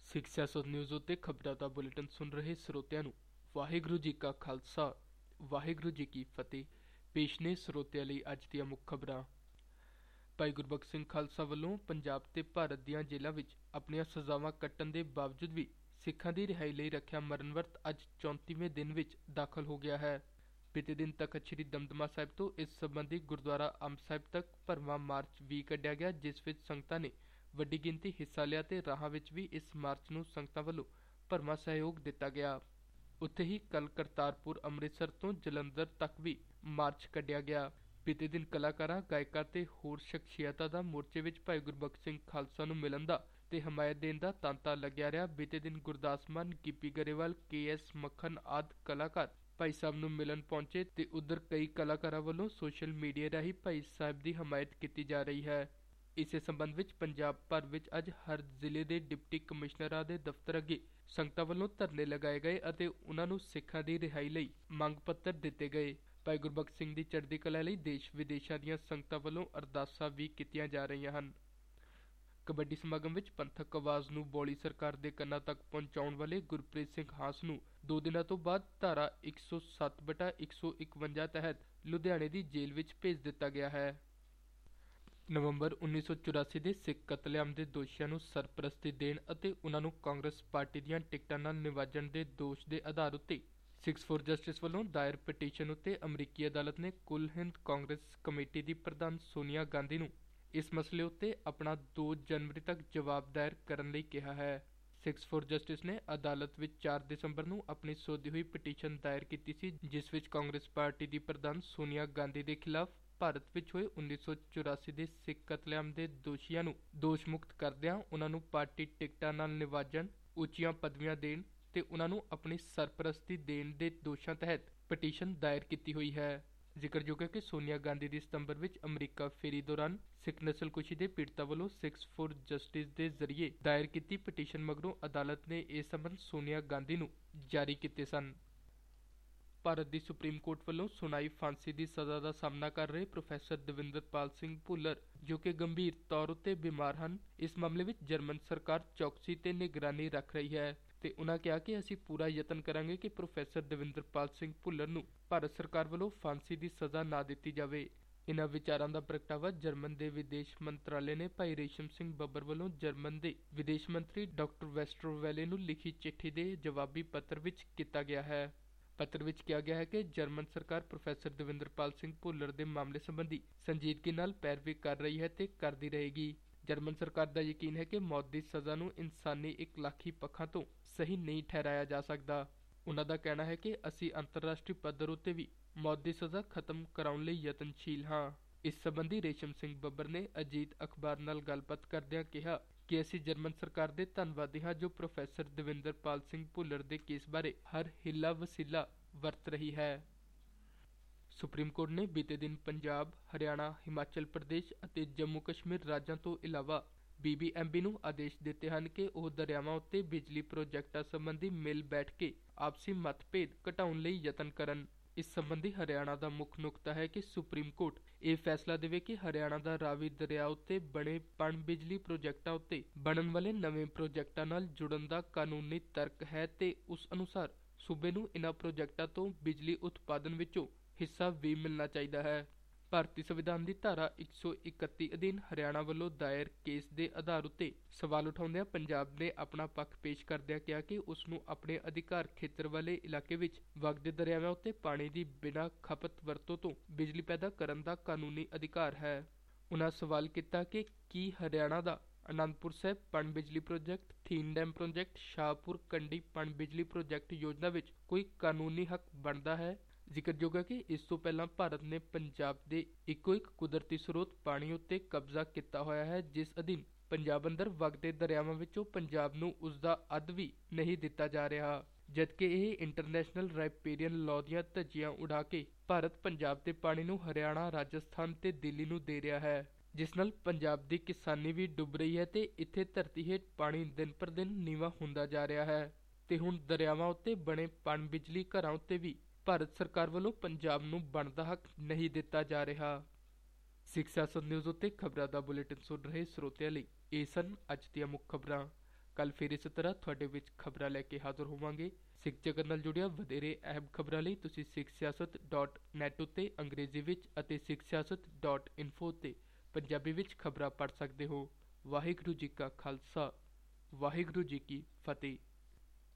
ਸਿੱਖ ਸਿਆਸਤ ਨਿਊਜ਼ ਉੱਤੇ ਖਬਰਾਂ ਦਾ ਬੁਲੇਟਿਨ ਸੁਣ ਰਹੇ ਸਰੋਤਿਆਂ ਨੂੰ ਵਾਹਿਗੁਰੂ ਜੀ ਕਾ ਖਾਲਸਾ ਵਾਹਿਗੁਰੂ ਜੀ ਕੀ ਫਤਿਹ। ਪੇਸ਼ ਨੇ ਸਰੋਤਿਆਂ ਲਈ ਅੱਜ ਦੀਆਂ ਮੁੱਖ ਖਬਰਾਂ। ਭਾਈ ਗੁਰਬਖਸ਼ ਸਿੰਘ ਖਾਲਸਾ ਵੱਲੋਂ ਪੰਜਾਬ ਤੇ ਭਾਰਤ ਦੀਆਂ ਜੇਲ੍ਹਾਂ ਵਿੱਚ ਆਪਣੀਆਂ ਸਜ਼ਾਵਾਂ ਕੱਟਣ ਦੇ ਬਾਵਜੂਦ ਵੀ ਸਿੱਖਾਂ ਦੀ ਰਿਹਾਈ ਲਈ ਰੱਖਿਆ ਮਰਨ ਵਰਤ ਅੱਜ 34ਵੇਂ ਦਿਨ ਵਿੱਚ ਦਾਖਲ ਹੋ ਗਿਆ ਹੈ। ਬੀਤੇ ਦਿਨ ਤਖਤ ਸ੍ਰੀ ਦਮਦਮਾ ਸਾਹਿਬ ਤੋਂ ਇਸ ਸੰਬੰਧੀ ਗੁਰਦੁਆਰਾ ਅੰਬ ਸਾਹਿਬ ਤੱਕ ਭਰਵਾਂ ਮਾਰਚ ਵੀ ਕੱਢਿਆ ਗਿਆ, ਜਿਸ ਵਿੱਚ ਸੰਗਤਾਂ ਨੇ ਵੱਡੀ ਗਿਣਤੀ ਹਿੱਸਾ ਲਿਆ ਤੇ ਰਾਹਾਂ ਵਿੱਚ ਵੀ ਇਸ ਮਾਰਚ ਨੂੰ ਸੰਗਤਾਂ ਵੱਲੋਂ ਭਰਵਾਂ ਸਹਿਯੋਗ ਦਿੱਤਾ ਗਿਆ। ਉੱਥੇ ਹੀ ਕੱਲ੍ਹ ਕਰਤਾਰਪੁਰ ਅੰਮ੍ਰਿਤਸਰ ਤੋਂ ਜਲੰਧਰ ਤੱਕ ਵੀ ਮਾਰਚ ਕੱਢਿਆ ਗਿਆ। ਬੀਤੇ ਦਿਨ ਕਲਾਕਾਰਾਂ, ਗਾਇਕਾਂ ਤੇ ਹੋਰ ਸ਼ਖਸੀਅਤਾਂ ਦਾ ਮੋਰਚੇ ਵਿੱਚ ਭਾਈ ਗੁਰਬਖਸ਼ ਸਿੰਘ ਖਾਲਸਾ ਨੂੰ ਮਿਲਣ ਦਾ ਤੇ ਹਮਾਇਤ ਦੇਣ ਦਾ ਤਾਂਤਾ ਲੱਗਿਆ ਰਿਹਾ। ਬੀਤੇ ਦਿਨ ਗੁਰਦਾਸ ਮਾਨ, ਗਿੱਪੀ ਗਰੇਵਾਲ, KS ਮੱਖਣ ਆਦਿ ਕਲਾਕਾਰ ਭਾਈ ਸਾਹਿਬ ਨੂੰ ਮਿਲਣ ਪਹੁੰਚੇ ਤੇ ਉਧਰ ਕਈ ਕਲਾਕਾਰਾਂ ਵੱਲੋਂ ਸੋਸ਼ਲ ਮੀਡੀਆ ਰਾਹੀਂ ਭਾਈ ਸਾਹਿਬ ਦੀ ਹਮਾਇਤ ਕੀਤੀ ਜਾ ਰਹੀ ਹੈ। ਇਸੇ ਸੰਬੰਧ ਵਿੱਚ ਪੰਜਾਬ ਭਰ ਵਿੱਚ ਅੱਜ ਹਰ ਜ਼ਿਲ੍ਹੇ ਦੇ ਡਿਪਟੀ ਕਮਿਸ਼ਨਰਾਂ ਦੇ ਦਫ਼ਤਰ ਅੱਗੇ ਸੰਗਤਾਂ ਵੱਲੋਂ ਧਰਨੇ ਲਗਾਏ ਗਏ ਅਤੇ ਉਨ੍ਹਾਂ ਨੂੰ ਸਿੱਖਾਂ ਦੀ ਰਿਹਾਈ ਲਈ ਮੰਗ ਪੱਤਰ ਦਿੱਤੇ ਗਏ। ਭਾਈ ਗੁਰਬਖਸ਼ ਸਿੰਘ ਦੀ ਚੜ੍ਹਦੀ ਕਲਾ ਲਈ ਦੇਸ਼ ਵਿਦੇਸ਼ਾਂ ਦੀਆਂ ਸੰਗਤਾਂ ਵੱਲੋਂ ਅਰਦਾਸਾਂ ਵੀ ਕੀਤੀਆਂ ਜਾ ਰਹੀਆਂ ਹਨ। ਕਬੱਡੀ ਸਮਾਗਮ ਵਿੱਚ ਪੰਥਕ ਆਵਾਜ਼ ਨੂੰ ਬੋਲੀ ਸਰਕਾਰ ਦੇ ਕੰਨਾਂ ਤੱਕ ਪਹੁੰਚਾਉਣ ਵਾਲੇ ਗੁਰਪ੍ਰੀਤ ਸਿੰਘ ਹਾਸ ਨੂੰ 2 ਦਿਨਾਂ ਤੋਂ ਬਾਅਦ ਧਾਰਾ 107/151 ਤਹਿਤ ਲੁਧਿਆਣੇ ਦੀ ਜੇਲ੍ਹ ਵਿੱਚ ਭੇਜ ਦਿੱਤਾ ਗਿਆ ਹੈ। ਨਵੰਬਰ 1984 ਦੇ ਸਿੱਖ ਕਤਲੇਆਮ ਦੇ ਦੋਸ਼ੀਆਂ ਨੂੰ ਸਰਪ੍ਰਸਤੀ ਦੇਣ ਅਤੇ ਉਨ੍ਹਾਂ ਨੂੰ ਕਾਂਗਰਸ ਪਾਰਟੀ ਦੀਆਂ ਟਿਕਟਾਂ ਨਾਲ ਨਿਵਾਜਣ ਦੇ ਦੋਸ਼ ਦੇ ਆਧਾਰ ਉੱਤੇ ਸਿੱਖਸ ਫੋਰ ਜਸਟਿਸ ਵੱਲੋਂ ਦਾਇਰ ਪਟੀਸ਼ਨ ਉੱਤੇ ਅਮਰੀਕੀ ਅਦਾਲਤ ਨੇ ਕੁੱਲ ਹਿੰਦ ਕਾਂਗਰਸ ਕਮੇਟੀ ਦੀ ਪ੍ਰਧਾਨ ਸੋਨੀਆ ਗਾਂਧੀ ਨੂੰ ਇਸ ਮਸਲੇ ਉੱਤੇ ਆਪਣਾ 2 ਜਨਵਰੀ ਤੱਕ ਜਵਾਬ ਦਾਇਰ ਕਰਨ ਲਈ ਕਿਹਾ ਹੈ। ਸਿੱਖਸ ਫੋਰ ਜਸਟਿਸ ਨੇ ਅਦਾਲਤ ਵਿੱਚ 4 ਦਸੰਬਰ ਨੂੰ ਆਪਣੀ ਸੋਧੀ ਹੋਈ ਪਟੀਸ਼ਨ ਦਾਇਰ ਕੀਤੀ ਸੀ, ਜਿਸ ਵਿੱਚ ਕਾਂਗਰਸ ਪਾਰਟੀ ਦੀ ਪ੍ਰਧਾਨ ਸੋਨੀਆ ਗਾਂਧੀ ਦੇ ਖਿਲਾਫ ਭਾਰਤ ਵਿੱਚ ਹੋਏ 1984 ਦੇ ਸਿੱਖ ਕਤਲੇਆਮ ਦੇ ਦੋਸ਼ੀਆਂ ਨੂੰ ਦੋਸ਼ ਮੁਕਤ ਕਰਦਿਆਂ ਉਨ੍ਹਾਂ ਨੂੰ ਪਾਰਟੀ ਟਿਕਟਾਂ ਨਾਲ ਨਿਵਾਜਣ, ਉੱਚੀਆਂ ਪਦਵੀਆਂ ਦੇਣ ਤੇ ਉਨ੍ਹਾਂ ਨੂੰ ਆਪਣੀ ਸਰਪ੍ਰਸਤੀ ਦੇਣ ਦੇ ਦੋਸ਼ਾਂ ਤਹਿਤ ਪਟੀਸ਼ਨ ਦਾਇਰ ਕੀਤੀ ਹੋਈ ਹੈ। ਜ਼ਿਕਰਯੋਗ ਹੈ ਕਿ ਸੋਨੀਆ ਗਾਂਧੀ ਦੀ ਸਤੰਬਰ ਵਿੱਚ ਅਮਰੀਕਾ ਫੇਰੀ ਦੌਰਾਨ ਸਿੱਖ ਨਸਲਕੁਸ਼ੀ ਦੇ ਪੀੜਤਾਂ ਵੱਲੋਂ ਸਿੱਖਸ ਫੋਰ ਜਸਟਿਸ ਦੇ ਜ਼ਰੀਏ ਦਾਇਰ ਕੀਤੀ ਪਟੀਸ਼ਨ ਮਗਰੋਂ ਅਦਾਲਤ ਨੇ ਇਹ ਸੰਬੰਧ ਸੋਨੀਆ ਗਾਂਧੀ ਨੂੰ ਜਾਰੀ ਕੀਤੇ ਸਨ। ਭਾਰਤ ਦੀ ਸੁਪਰੀਮ ਕੋਰਟ ਵੱਲੋਂ ਸੁਣਾਈ ਫਾਂਸੀ ਦੀ ਸਜ਼ਾ ਦਾ ਸਾਹਮਣਾ ਕਰ ਰਹੇ ਪ੍ਰੋਫੈਸਰ ਦਵਿੰਦਰਪਾਲ ਸਿੰਘ ਭੁੱਲਰ, ਜੋ ਕਿ ਗੰਭੀਰ ਤੌਰ ਉੱਤੇ ਬਿਮਾਰ ਹਨ, ਇਸ ਮਾਮਲੇ ਵਿੱਚ ਜਰਮਨ ਸਰਕਾਰ ਚੌਕਸੀ ਤੇ ਨਿਗਰਾਨੀ ਰੱਖ ਰਹੀ ਹੈ ਤੇ ਉਨ੍ਹਾਂ ਕਿਹਾ ਕਿ ਅਸੀਂ ਪੂਰਾ ਯਤਨ ਕਰਾਂਗੇ ਕਿ ਪ੍ਰੋਫੈਸਰ ਦਵਿੰਦਰਪਾਲ ਸਿੰਘ ਭੁੱਲਰ ਨੂੰ ਭਾਰਤ ਸਰਕਾਰ ਵੱਲੋਂ ਫਾਂਸੀ ਦੀ ਸਜ਼ਾ ਨਾ ਦਿੱਤੀ ਜਾਵੇ। ਇਨ੍ਹਾਂ ਵਿਚਾਰਾਂ ਦਾ ਪ੍ਰਗਟਾਵਾ ਜਰਮਨ ਦੇ ਵਿਦੇਸ਼ ਮੰਤਰਾਲੇ ਨੇ ਭਾਈ ਰੇਸ਼ਮ ਸਿੰਘ ਬੱਬਰ ਵੱਲੋਂ ਜਰਮਨ ਦੇ ਵਿਦੇਸ਼ ਮੰਤਰੀ ਡਾਕਟਰ ਵੈਸਟਰਵੇਲੇ ਨੂੰ ਲਿਖੀ ਚਿੱਠੀ ਦੇ ਜਵਾਬੀ ਪੱਤਰ ਵਿੱਚ ਕੀਤਾ ਗਿਆ ਹੈ। ਪੱਤਰ ਵਿੱਚ ਕਿਹਾ ਗਿਆ ਹੈ ਕਿ ਜਰਮਨ ਸਰਕਾਰ ਪ੍ਰੋਫੈਸਰ ਦਵਿੰਦਰਪਾਲ ਸਿੰਘ ਭੁੱਲਰ ਦੇ ਮਾਮਲੇ ਸੰਬੰਧੀ ਸੰਜੀਦਗੀ ਨਾਲ ਪੈਰਵੀ ਕਰ ਰਹੀ ਹੈ ਤੇ ਕਰਦੀ ਰਹੇਗੀ। ਜਰਮਨ ਸਰਕਾਰ ਦਾ ਯਕੀਨ ਹੈ ਕਿ ਮੌਤ ਦੀ ਸਜ਼ਾ ਨੂੰ ਇਨਸਾਨੀ ਇਕਲਾਖੀ ਪੱਖਾਂ ਤੋਂ ਸਹੀ ਨਹੀਂ ਠਹਿਰਾਇਆ ਜਾ ਸਕਦਾ। ਉਨ੍ਹਾਂ ਦਾ ਕਹਿਣਾ ਹੈ ਕਿ ਅਸੀਂ ਅੰਤਰਰਾਸ਼ਟਰੀ ਪੱਧਰ ਉੱਤੇ ਵੀ ਮੌਤ ਦੀ ਸਜ਼ਾ ਖਤਮ ਕਰਾਉਣ ਲਈ ਯਤਨਸ਼ੀਲ ਹਾਂ। ਇਸ ਸੰਬੰਧੀ ਰੇਸ਼ਮ ਸਿੰਘ ਬੱਬਰ ਨੇ ਅਜੀਤ ਅਖਬਾਰ ਨਾਲ ਗੱਲਬਾਤ ਕਰਦਿਆਂ ਕਿਹਾ ਕਿ ਅਸੀਂ ਜਰਮਨ ਸਰਕਾਰ ਦੇ ਧੰਨਵਾਦੀ ਹਾਂ, ਜੋ ਪ੍ਰੋਫੈਸਰ ਦਵਿੰਦਰਪਾਲ ਸਿੰਘ ਭੁੱਲਰ ਦੇ ਕੇਸ ਬਾਰੇ ਹਰ ਹੀਲਾ ਵਸੀਲਾ ਵਰਤ ਰਹੀ ਹੈ। ਸੁਪਰੀਮ ਕੋਰਟ ਨੇ ਬੀਤੇ ਦਿਨ ਪੰਜਾਬ, ਹਰਿਆਣਾ, ਹਿਮਾਚਲ ਪ੍ਰਦੇਸ਼ ਅਤੇ ਜੰਮੂ ਕਸ਼ਮੀਰ ਰਾਜਾਂ ਤੋਂ ਇਲਾਵਾ BBMB ਨੂੰ ਆਦੇਸ਼ ਦਿੱਤੇ ਹਨ ਕਿ ਉਹ ਦਰਿਆਵਾਂ ਉੱਤੇ ਬਿਜਲੀ ਪ੍ਰੋਜੈਕਟਾਂ ਸੰਬੰਧੀ ਮਿਲ ਬੈਠ ਕੇ ਆਪਸੀ ਮਤਭੇਦ ਘਟਾਉਣ ਲਈ ਯਤਨ ਕਰਨ। ਇਸ ਸੰਬੰਧੀ ਹਰਿਆਣਾ ਦਾ ਮੁੱਖ ਨੁਕਤਾ ਹੈ ਕਿ ਸੁਪਰੀਮ ਕੋਰਟ ਇਹ ਫੈਸਲਾ ਦੇਵੇ ਕਿ ਹਰਿਆਣਾ ਦਾ ਰਾਵੀ ਦਰਿਆ ਉੱਤੇ ਬਣੇ ਪਣ ਬਿਜਲੀ ਪ੍ਰੋਜੈਕਟਾਂ ਉੱਤੇ ਬਣਨ ਵਾਲੇ ਨਵੇਂ ਪ੍ਰੋਜੈਕਟਾਂ ਨਾਲ ਜੁੜਨ ਦਾ ਕਾਨੂੰਨੀ ਤਰਕ ਹੈ ਤੇ ਉਸ ਅਨੁਸਾਰ ਸੂਬੇ ਨੂੰ ਇਨ੍ਹਾਂ ਪ੍ਰੋਜੈਕਟਾਂ ਤੋਂ ਬਿਜਲੀ ਉਤਪਾਦਨ ਵਿੱਚੋਂ ਹਿੱਸਾ ਵੀ ਮਿਲਣਾ ਚਾਹੀਦਾ ਹੈ। ਭਾਰਤੀ ਸੰਵਿਧਾਨ ਦੀ ਧਾਰਾ 131 ਅਧੀਨ ਹਰਿਆਣਾ ਵੱਲੋਂ ਦਾਇਰ ਕੇਸ ਦੇ ਆਧਾਰ ਉੱਤੇ ਸਵਾਲ ਉਠਾਉਂਦਿਆਂ ਪੰਜਾਬ ਨੇ ਆਪਣਾ ਪੱਖ ਪੇਸ਼ ਕਰਦਿਆਂ ਕਿਹਾ ਕਿ ਉਸ ਨੂੰ ਆਪਣੇ ਅਧਿਕਾਰ ਖੇਤਰ ਵਾਲੇ ਇਲਾਕੇ ਵਿੱਚ ਵਗਦੇ ਦਰਿਆਵਾਂ ਉੱਤੇ ਪਾਣੀ ਦੀ ਬਿਨਾਂ ਖਪਤ ਵਰਤੋਂ ਤੋਂ ਬਿਜਲੀ ਪੈਦਾ ਕਰਨ ਦਾ ਕਾਨੂੰਨੀ ਅਧਿਕਾਰ ਹੈ। ਉਨ੍ਹਾਂ ਸਵਾਲ ਕੀਤਾ ਕਿ ਕੀ ਹਰਿਆਣਾ ਦਾ ਅਨੰਦਪੁਰ ਸਾਹਿਬ ਪਣ ਬਿਜਲੀ project, Thein dam project, Shahpur Kandi ਪਣ ਬਿਜਲੀ ਪ੍ਰੋਜੈਕਟ ਯੋਜਨਾ ਵਿੱਚ ਕੋਈ ਕਾਨੂੰਨੀ ਹੱਕ ਬਣਦਾ ਹੈ। ਜ਼ਿਕਰਯੋਗ ਹੈ ਕਿ ਇਸ ਤੋਂ ਪਹਿਲਾਂ ਭਾਰਤ ਨੇ ਪੰਜਾਬ ਦੇ ਇੱਕੋ ਇੱਕ ਕੁਦਰਤੀ ਸਰੋਤ ਪਾਣੀ ਉੱਤੇ ਕਬਜ਼ਾ ਕੀਤਾ ਹੋਇਆ ਹੈ, ਜਿਸ ਅਧੀਨ ਪੰਜਾਬ ਅੰਦਰ ਵਗਦੇ ਦਰਿਆਵਾਂ ਵਿੱਚੋਂ ਪੰਜਾਬ ਨੂੰ ਉਸਦਾ ਅੱਧ ਵੀ ਨਹੀਂ ਦਿੱਤਾ ਜਾ ਰਿਹਾ, ਜਦਕਿ ਇਹ ਇੰਟਰਨੈਸ਼ਨਲ ਰਾਈਪੇਰੀਅਨ ਲਾਅ ਦੀਆਂ ਧੱਜੀਆਂ ਉਡਾ ਕੇ ਭਾਰਤ ਪੰਜਾਬ ਦੇ ਪਾਣੀ ਨੂੰ ਹਰਿਆਣਾ, ਰਾਜਸਥਾਨ ਤੇ ਦਿੱਲੀ ਨੂੰ ਦੇ ਰਿਹਾ ਹੈ, ਜਿਸ ਨਾਲ ਪੰਜਾਬ ਦੀ ਕਿਸਾਨੀ ਵੀ ਡੁੱਬ ਰਹੀ ਹੈ ਤੇ ਇੱਥੇ ਧਰਤੀ ਹੇਠ ਪਾਣੀ ਦਿਨ ਪਰ ਦਿਨ ਨੀਵਾਂ ਹੁੰਦਾ ਜਾ ਰਿਹਾ ਹੈ ਤੇ ਹੁਣ ਦਰਿਆਵਾਂ ਉੱਤੇ ਬਣੇ ਪਣ ਬਿਜਲੀ ਘਰਾਂ ਉੱਤੇ ਵੀ ਭਾਰਤ ਸਰਕਾਰ ਵੱਲੋਂ ਪੰਜਾਬ ਨੂੰ ਬਣਦਾ ਹੱਕ ਨਹੀਂ ਦਿੱਤਾ ਜਾ ਰਿਹਾ। ਸਿੱਖ ਸਿਆਸਤ ਨਿਊਜ਼ ਉੱਤੇ ਖਬਰਾਂ ਦਾ ਬੁਲੇਟਿਨ ਸੁਣ ਰਹੇ ਸਰੋਤਿਆਂ ਲਈ ਇਹ ਸਨ ਅੱਜ ਦੀਆਂ ਮੁੱਖ ਖਬਰਾਂ। ਕੱਲ੍ਹ ਫਿਰ ਇਸ ਤਰ੍ਹਾਂ ਤੁਹਾਡੇ ਵਿੱਚ ਖਬਰਾਂ ਲੈ ਕੇ ਹਾਜ਼ਰ ਹੋਵਾਂਗੇ। ਸਿੱਖ ਜਗਤ ਨਾਲ ਜੁੜੀਆਂ ਵਧੇਰੇ ਅਹਿਮ ਖਬਰਾਂ ਲਈ ਤੁਸੀਂ sikhsiasat.net ਉੱਤੇ ਅੰਗਰੇਜ਼ੀ ਵਿੱਚ ਅਤੇ sikhsiasat.info ਉੱਤੇ ਪੰਜਾਬੀ ਵਿੱਚ ਖਬਰਾਂ ਪੜ੍ਹ ਸਕਦੇ ਹੋ। ਵਾਹਿਗੁਰੂ ਜੀ ਕਾ ਖਾਲਸਾ, ਵਾਹਿਗੁਰੂ ਜੀ ਕੀ ਫਤਿਹ।